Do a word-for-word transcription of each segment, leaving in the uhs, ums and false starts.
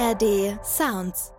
R D Sounds.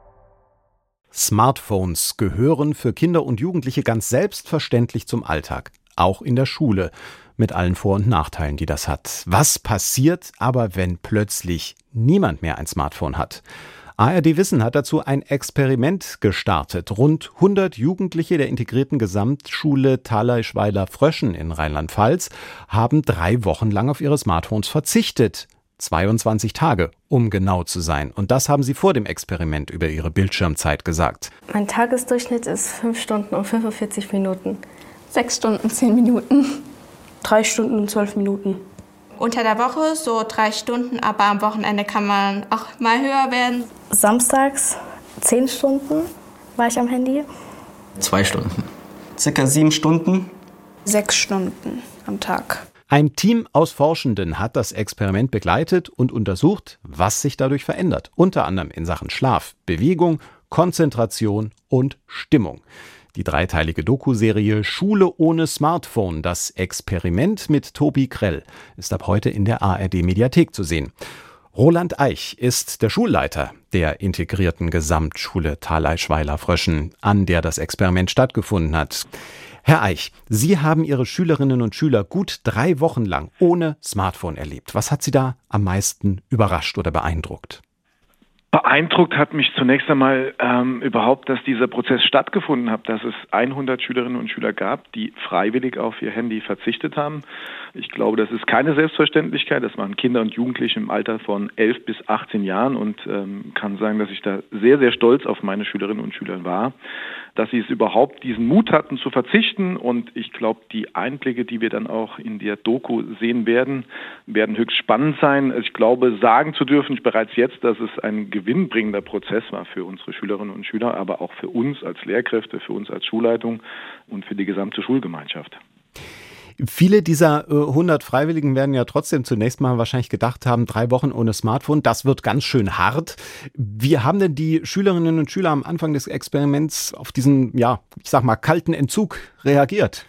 Smartphones gehören für Kinder und Jugendliche ganz selbstverständlich zum Alltag, auch in der Schule, mit allen Vor- und Nachteilen, die das hat. Was passiert aber, wenn plötzlich niemand mehr ein Smartphone hat? A R D Wissen hat dazu ein Experiment gestartet. Rund hundert Jugendliche der integrierten Gesamtschule Thalaischweiler-Fröschen in Rheinland-Pfalz haben drei Wochen lang auf ihre Smartphones verzichtet. zweiundzwanzig Tage, um genau zu sein. Und das haben sie vor dem Experiment über ihre Bildschirmzeit gesagt. Mein Tagesdurchschnitt ist fünf Stunden und fünfundvierzig Minuten. Sechs Stunden, zehn Minuten. Drei Stunden und zwölf Minuten. Unter der Woche so drei Stunden, aber am Wochenende kann man auch mal höher werden. Samstags zehn Stunden war ich am Handy. Zwei Stunden. Circa sieben Stunden. Sechs Stunden am Tag. Ein Team aus Forschenden hat das Experiment begleitet und untersucht, was sich dadurch verändert. Unter anderem in Sachen Schlaf, Bewegung, Konzentration und Stimmung. Die dreiteilige Doku-Serie Schule ohne Smartphone, das Experiment mit Tobi Krell, ist ab heute in der A R D-Mediathek zu sehen. Roland Eich ist der Schulleiter der integrierten Gesamtschule Thalaischweiler-Fröschen, an der das Experiment stattgefunden hat. Herr Eich, Sie haben Ihre Schülerinnen und Schüler gut drei Wochen lang ohne Smartphone erlebt. Was hat Sie da am meisten überrascht oder beeindruckt? Beeindruckt hat mich zunächst einmal ähm, überhaupt, dass dieser Prozess stattgefunden hat, dass es hundert Schülerinnen und Schüler gab, die freiwillig auf ihr Handy verzichtet haben. Ich glaube, das ist keine Selbstverständlichkeit. Das waren Kinder und Jugendliche im Alter von elf bis achtzehn Jahren und ähm, kann sagen, dass ich da sehr, sehr stolz auf meine Schülerinnen und Schüler war, dass sie es überhaupt diesen Mut hatten zu verzichten. Und ich glaube, die Einblicke, die wir dann auch in der Doku sehen werden, werden höchst spannend sein. Ich glaube, sagen zu dürfen, bereits jetzt, dass es ein gewinnbringender Prozess war für unsere Schülerinnen und Schüler, aber auch für uns als Lehrkräfte, für uns als Schulleitung und für die gesamte Schulgemeinschaft. Viele dieser äh, hundert Freiwilligen werden ja trotzdem zunächst mal wahrscheinlich gedacht haben, drei Wochen ohne Smartphone, das wird ganz schön hart. Wie haben denn die Schülerinnen und Schüler am Anfang des Experiments auf diesen, ja, ich sag mal, kalten Entzug reagiert?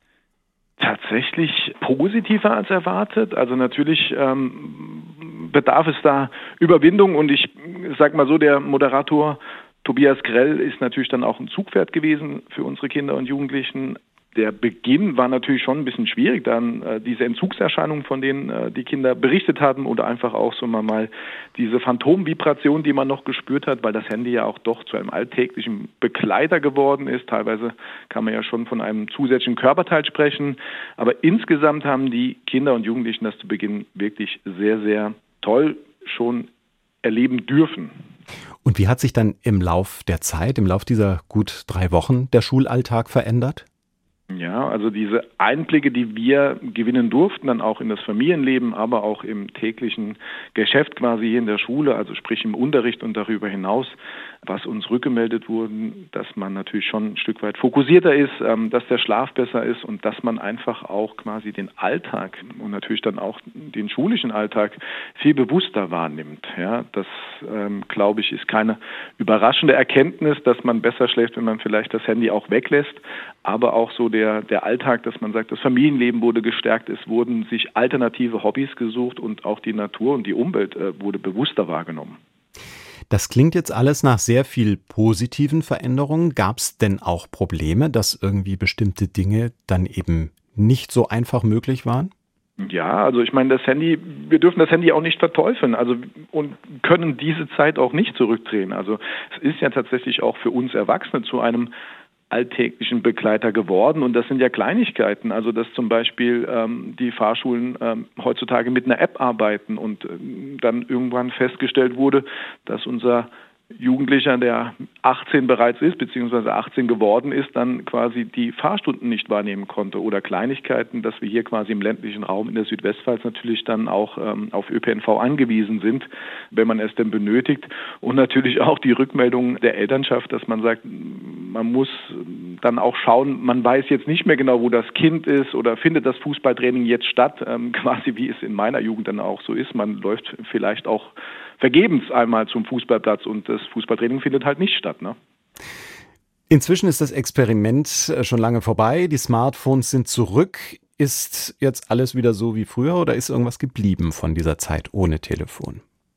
Tatsächlich positiver als erwartet. Also natürlich ähm, bedarf es da Überwindung und ich sag mal so, der Moderator Tobias Krell ist natürlich dann auch ein Zugpferd gewesen für unsere Kinder und Jugendlichen. Der Beginn war natürlich schon ein bisschen schwierig, dann äh, diese Entzugserscheinungen, von denen äh, die Kinder berichtet hatten oder einfach auch so mal, mal diese Phantomvibration, die man noch gespürt hat, weil das Handy ja auch doch zu einem alltäglichen Begleiter geworden ist. Teilweise kann man ja schon von einem zusätzlichen Körperteil sprechen. Aber insgesamt haben die Kinder und Jugendlichen das zu Beginn wirklich sehr, sehr toll schon erleben dürfen. Und wie hat sich dann im Lauf der Zeit, im Lauf dieser gut drei Wochen der Schulalltag verändert? Ja, also diese Einblicke, die wir gewinnen durften, dann auch in das Familienleben, aber auch im täglichen Geschäft quasi hier in der Schule, also sprich im Unterricht und darüber hinaus, was uns rückgemeldet wurde, dass man natürlich schon ein Stück weit fokussierter ist, dass der Schlaf besser ist und dass man einfach auch quasi den Alltag und natürlich dann auch den schulischen Alltag viel bewusster wahrnimmt. Ja, das, ähm, glaube ich, ist keine überraschende Erkenntnis, dass man besser schläft, wenn man vielleicht das Handy auch weglässt, aber auch so der, der Alltag, dass man sagt, das Familienleben wurde gestärkt, es wurden sich alternative Hobbys gesucht und auch die Natur und die Umwelt äh, wurde bewusster wahrgenommen. Das klingt jetzt alles nach sehr viel positiven Veränderungen. Gab es denn auch Probleme, dass irgendwie bestimmte Dinge dann eben nicht so einfach möglich waren? Ja, also ich meine, das Handy, wir dürfen das Handy auch nicht verteufeln, also und können diese Zeit auch nicht zurückdrehen. Also es ist ja tatsächlich auch für uns Erwachsene zu einem alltäglichen Begleiter geworden und das sind ja Kleinigkeiten, also dass zum Beispiel ähm, die Fahrschulen ähm, heutzutage mit einer App arbeiten und ähm, dann irgendwann festgestellt wurde, dass unser Jugendlicher, der achtzehn bereits ist, beziehungsweise achtzehn geworden ist, dann quasi die Fahrstunden nicht wahrnehmen konnte oder Kleinigkeiten, dass wir hier quasi im ländlichen Raum in der Südwestpfalz natürlich dann auch ähm, auf Ö P N V angewiesen sind, wenn man es denn benötigt und natürlich auch die Rückmeldung der Elternschaft, dass man sagt, man muss dann auch schauen, man weiß jetzt nicht mehr genau, wo das Kind ist oder findet das Fußballtraining jetzt statt, ähm, quasi wie es in meiner Jugend dann auch so ist. Man läuft vielleicht auch vergebens einmal zum Fußballplatz und das Fußballtraining findet halt nicht statt, ne? Inzwischen ist das Experiment schon lange vorbei, die Smartphones sind zurück. Ist jetzt alles wieder so wie früher oder ist irgendwas geblieben von dieser Zeit ohne Telefon?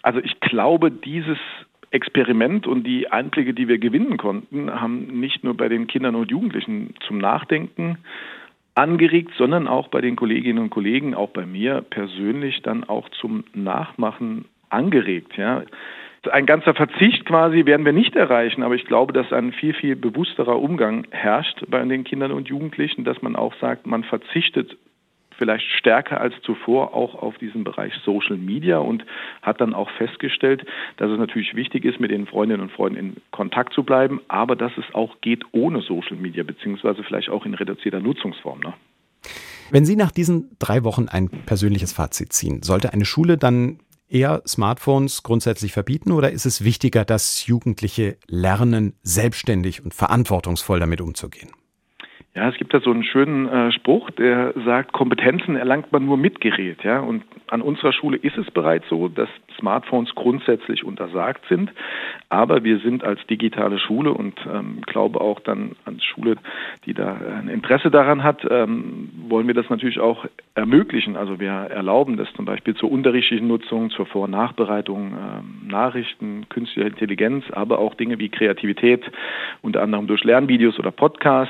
Also ich glaube, dieses Experiment und die Einblicke, die wir gewinnen konnten, haben nicht nur bei den Kindern und Jugendlichen zum Nachdenken angeregt, sondern auch bei den Kolleginnen und Kollegen, auch bei mir persönlich dann auch zum Nachmachen angeregt. Ja. Ein ganzer Verzicht quasi werden wir nicht erreichen, aber ich glaube, dass ein viel, viel bewussterer Umgang herrscht bei den Kindern und Jugendlichen, dass man auch sagt, man verzichtet vielleicht stärker als zuvor auch auf diesen Bereich Social Media und hat dann auch festgestellt, dass es natürlich wichtig ist, mit den Freundinnen und Freunden in Kontakt zu bleiben, aber dass es auch geht ohne Social Media, beziehungsweise vielleicht auch in reduzierter Nutzungsform. Ne? Wenn Sie nach diesen drei Wochen ein persönliches Fazit ziehen, sollte eine Schule dann eher Smartphones grundsätzlich verbieten oder ist es wichtiger, dass Jugendliche lernen, selbstständig und verantwortungsvoll damit umzugehen? Ja, es gibt da so einen schönen äh, Spruch, der sagt, Kompetenzen erlangt man nur mit Gerät. Ja? Und an unserer Schule ist es bereits so, dass Smartphones grundsätzlich untersagt sind. Aber wir sind als digitale Schule und ähm, glaube auch dann als Schule, die da ein Interesse daran hat, ähm, wollen wir das natürlich auch ermöglichen. Also wir erlauben das zum Beispiel zur unterrichtlichen Nutzung, zur Vor- und Nachbereitung, ähm, Nachrichten, künstliche Intelligenz, aber auch Dinge wie Kreativität, unter anderem durch Lernvideos oder Podcasts.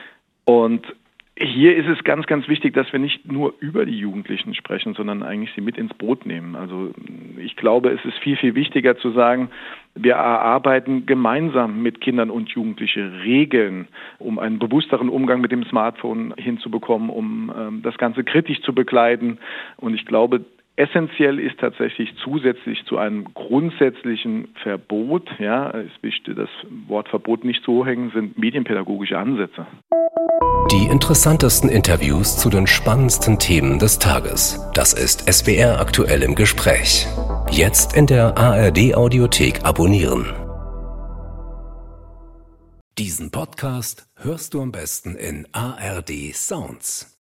Und hier ist es ganz, ganz wichtig, dass wir nicht nur über die Jugendlichen sprechen, sondern eigentlich sie mit ins Boot nehmen. Also ich glaube, es ist viel, viel wichtiger zu sagen, wir erarbeiten gemeinsam mit Kindern und Jugendlichen Regeln, um einen bewussteren Umgang mit dem Smartphone hinzubekommen, um ähm, das Ganze kritisch zu begleiten. Und ich glaube, essentiell ist tatsächlich zusätzlich zu einem grundsätzlichen Verbot, ja, ist wichtig, das Wort Verbot nicht zu hoch hängen, sind medienpädagogische Ansätze. Die interessantesten Interviews zu den spannendsten Themen des Tages. Das ist S W R aktuell im Gespräch. Jetzt in der A R D Audiothek abonnieren. Diesen Podcast hörst du am besten in A R D Sounds.